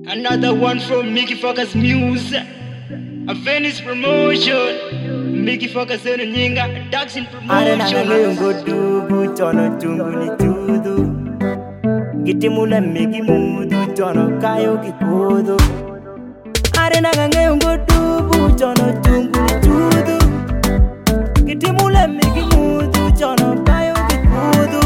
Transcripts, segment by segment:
Another one from Mickey Focus Music, a Venice promotion. Mickey Focus and Nyinga, Daxin promotion. Go do butono tunguni tudu. Gitimula Mickey Mudu, Tono Kayo Kikodo. Arena go do butono tunguni tudu. Gitimula Mickey Mudu, Tono Kayo Kikodo.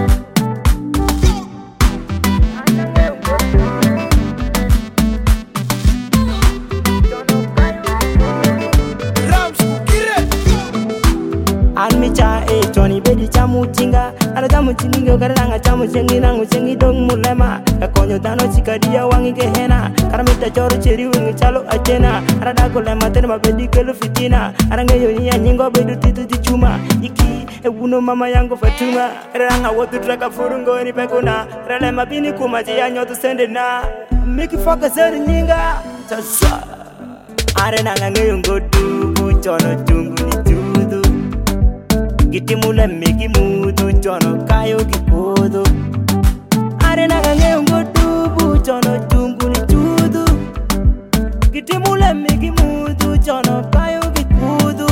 Almicha Tony Bedi Chamutinga, Adamutinga, Garanga Chamusengi, Nangusengi Dong Mulema, a Conotano Chicadia Wangi Gehena, Aramita Choro Cherry Wing Chalo Atena, Aradacola Matema Bedical Fitina, Arangayonia Ningo Bedu Titu Chuma, Iki, a Wuno Mama Yango Fatuma, Ranga what to track a Furungo and Pegona, Ralema Bini Kumajiano to send it now, make it focus and Ninga, Tasa Arena go do, Butono Tunguni. Gitimula Mickey Mudu, Tono Kayo Kikodo. Arena go do butono tunguni tudu. Gitimula Mickey Mudu, Tono Kayo Kikodo.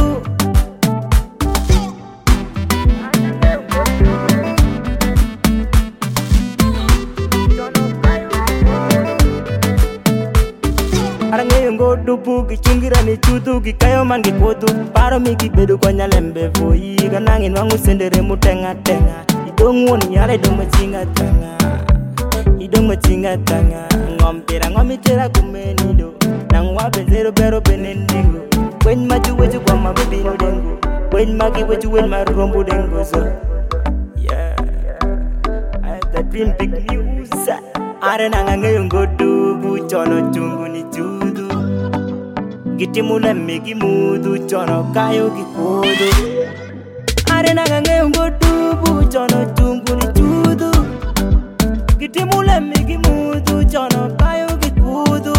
Arangayo go do buki chungira ni tudu Kikayo mangi kodu Paro miki bedu kwa nyalembe voi Ganangin wangu sendere mutenga tenga Idongu woni yale idongu chinga tanga Idongu chinga tanga Ngompira ngomitera kumenido Nangwa benzero bero benendingo Wen maju weju kwa mabibino dengo Wen magi weju wen marumbu dengo so Yeah I have that dream big news Arena ngayo ngodu Butono tunguni tudu Gitimula Mickey Mudu, Tono Kayo Kikodo. Arena ngodu butono tunguni tudu. Gitimula Mickey Mudu, Tono Kayo Kikodo.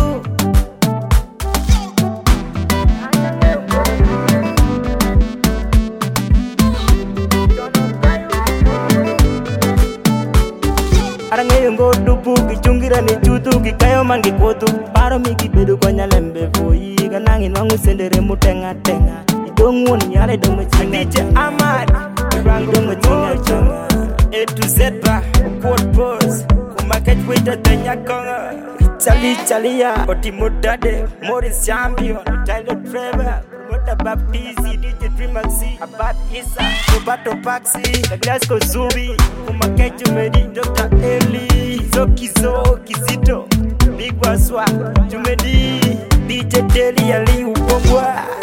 Arangayo ngodu buki chungira ni tudu Kikayo mangi kodu Paro miki bedu kwa nyalembe voi Ganangin wangu sendere mutenga tenga Idongu woni yale dongo chinga DJ Ahmad Idongo chinga chonga A to Z ba Quad Boss Kumakej wita tenya konga Chali ya Oti Mudade Morris Champion Tyler Trevor Promota Baptizi DJ Primaxi Abad Isa Roberto Paxi Glasgow Zubi Kumakej Medi Dr. Eli Zokizo Kizito Big Waswa Jumedi DJ Deli Ali Upongwa